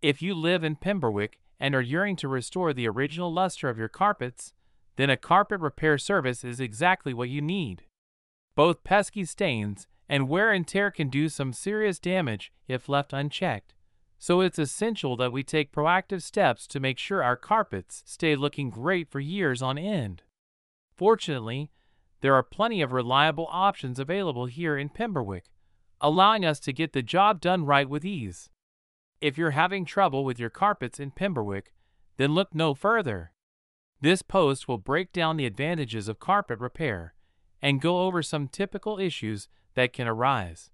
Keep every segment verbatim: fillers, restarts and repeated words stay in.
If you live in Pemberwick and are yearning to restore the original luster of your carpets, then a carpet repair service is exactly what you need. Both pesky stains and wear and tear can do some serious damage if left unchecked, so it's essential that we take proactive steps to make sure our carpets stay looking great for years on end. Fortunately, there are plenty of reliable options available here in Pemberwick, allowing us to get the job done right with ease. If you're having trouble with your carpets in Pemberwick, then look no further. This post will break down the advantages of carpet repair and go over some typical issues that can arise.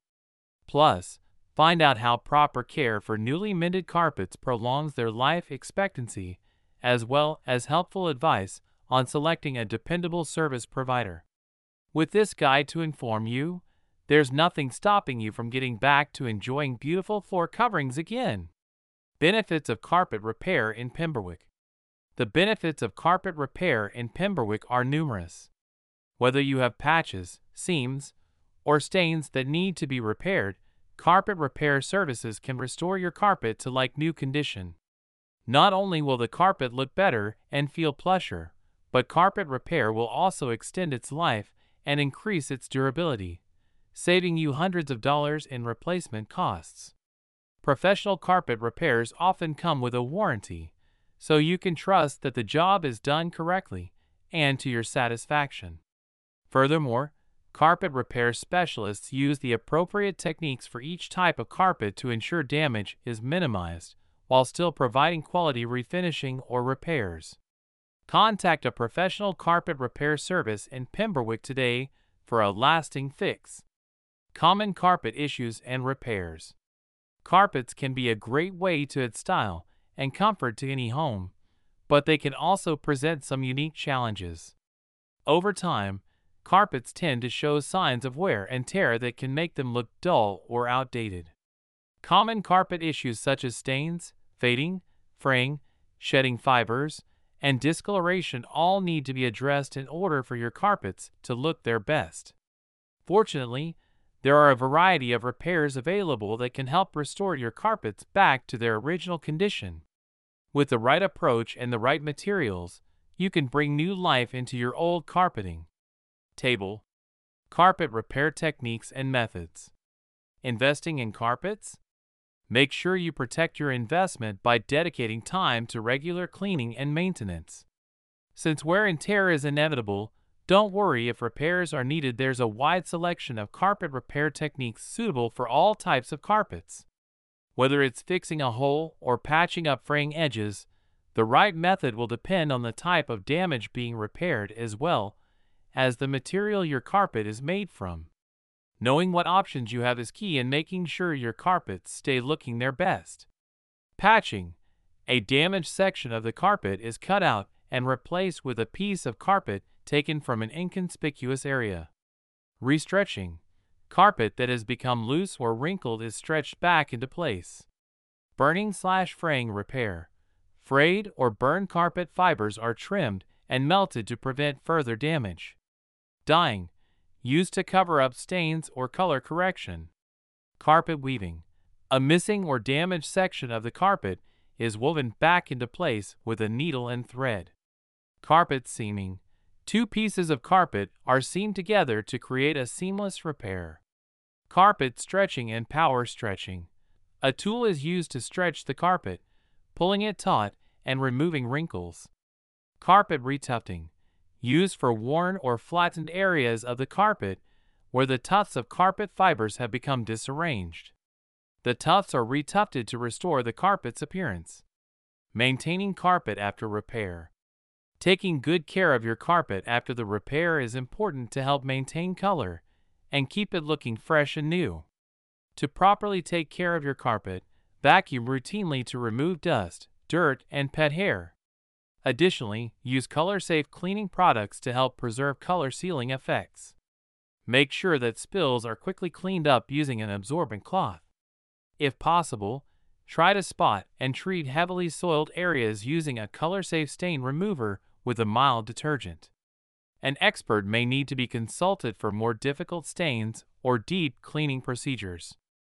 Plus, find out how proper care for newly mended carpets prolongs their life expectancy, as well as helpful advice on selecting a dependable service provider. With this guide to inform you, there's nothing stopping you from getting back to enjoying beautiful floor coverings again. Benefits of carpet repair in Pemberwick. The benefits of carpet repair in Pemberwick are numerous. Whether you have patches, seams, or stains that need to be repaired, carpet repair services can restore your carpet to like new condition. Not only will the carpet look better and feel plusher, but carpet repair will also extend its life and increase its durability, saving you hundreds of dollars in replacement costs. Professional carpet repairs often come with a warranty, so you can trust that the job is done correctly and to your satisfaction. Furthermore, carpet repair specialists use the appropriate techniques for each type of carpet to ensure damage is minimized while still providing quality refinishing or repairs. Contact a professional carpet repair service in Pemberwick today for a lasting fix. Common carpet issues and repairs. Carpets can be a great way to add style and comfort to any home, but they can also present some unique challenges. Over time, carpets tend to show signs of wear and tear that can make them look dull or outdated. Common carpet issues such as stains, fading, fraying, shedding fibers, and discoloration all need to be addressed in order for your carpets to look their best. Fortunately, there are a variety of repairs available that can help restore your carpets back to their original condition. With the right approach and the right materials, you can bring new life into your old carpeting. Table: Carpet repair techniques and methods. Investing in carpets? Make sure you protect your investment by dedicating time to regular cleaning and maintenance. Since wear and tear is inevitable, don't worry if repairs are needed. There's a wide selection of carpet repair techniques suitable for all types of carpets. Whether it's fixing a hole or patching up fraying edges, the right method will depend on the type of damage being repaired as well as the material your carpet is made from. Knowing what options you have is key in making sure your carpets stay looking their best. Patching: a damaged section of the carpet is cut out and replaced with a piece of carpet taken from an inconspicuous area. Restretching: carpet that has become loose or wrinkled is stretched back into place. Burning slash fraying repair: frayed or burned carpet fibers are trimmed and melted to prevent further damage. Dyeing: used to cover up stains or color correction. Carpet weaving: a missing or damaged section of the carpet is woven back into place with a needle and thread. Carpet seaming: two pieces of carpet are seamed together to create a seamless repair. Carpet stretching and power stretching: a tool is used to stretch the carpet, pulling it taut and removing wrinkles. Carpet retufting: used for worn or flattened areas of the carpet where the tufts of carpet fibers have become disarranged. The tufts are retufted to restore the carpet's appearance. Maintaining carpet after repair: taking good care of your carpet after the repair is important to help maintain color and keep it looking fresh and new. To properly take care of your carpet, vacuum routinely to remove dust, dirt, and pet hair. Additionally, use color-safe cleaning products to help preserve color sealing effects. Make sure that spills are quickly cleaned up using an absorbent cloth. If possible, try to spot and treat heavily soiled areas using a color-safe stain remover with a mild detergent. An expert may need to be consulted for more difficult stains or deep cleaning procedures.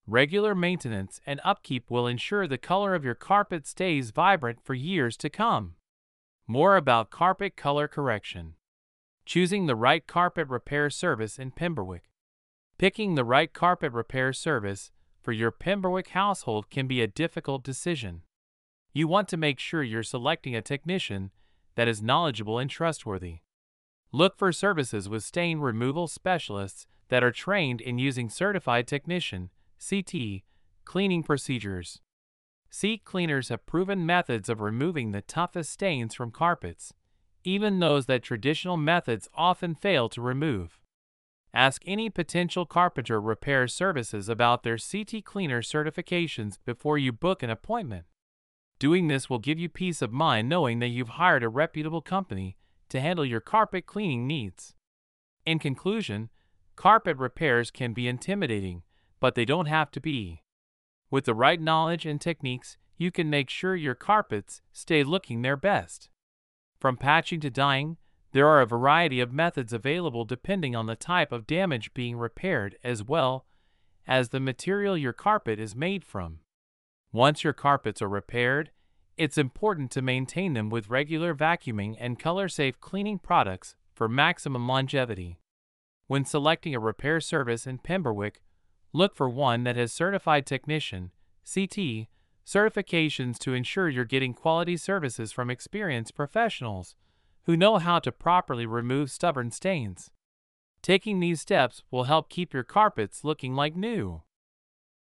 Regular maintenance and upkeep will ensure the color of your carpet stays vibrant for years to come. More about carpet color correction. Choosing the right carpet repair service in Pemberwick. Picking the right carpet repair service for your Pemberwick household can be a difficult decision. You want to make sure you're selecting a technician that is knowledgeable and trustworthy. Look for services with stain removal specialists that are trained in using certified technician C T cleaning procedures. Seat cleaners have proven methods of removing the toughest stains from carpets, even those that traditional methods often fail to remove. Ask any potential carpenter repair services about their C T cleaner certifications before you book an appointment. Doing this will give you peace of mind knowing that you've hired a reputable company to handle your carpet cleaning needs. In conclusion, carpet repairs can be intimidating, but they don't have to be. With the right knowledge and techniques, you can make sure your carpets stay looking their best. From patching to dyeing, there are a variety of methods available depending on the type of damage being repaired as well as the material your carpet is made from. Once your carpets are repaired, it's important to maintain them with regular vacuuming and color-safe cleaning products for maximum longevity. When selecting a repair service in Pemberwick, look for one that has certified technician C T certifications to ensure you're getting quality services from experienced professionals who know how to properly remove stubborn stains. Taking these steps will help keep your carpets looking like new.